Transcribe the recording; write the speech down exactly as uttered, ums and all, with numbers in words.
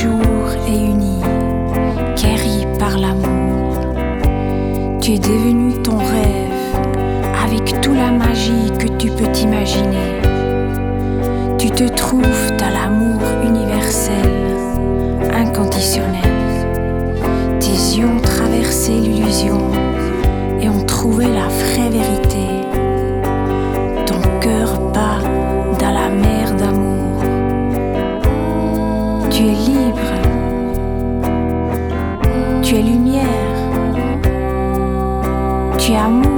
jour est uni, guéri par l'amour. Tu es devenu ton rêve, avec toute la magie que tu peux t'imaginer. Tu te trouves dans l'amour universel, inconditionnel. Tes yeux ont traversé l'illusion et ont trouvé la vraie vérité. Ton cœur bat dans la mer d'amour. Tu es libre, tu es lumière, tu es amour.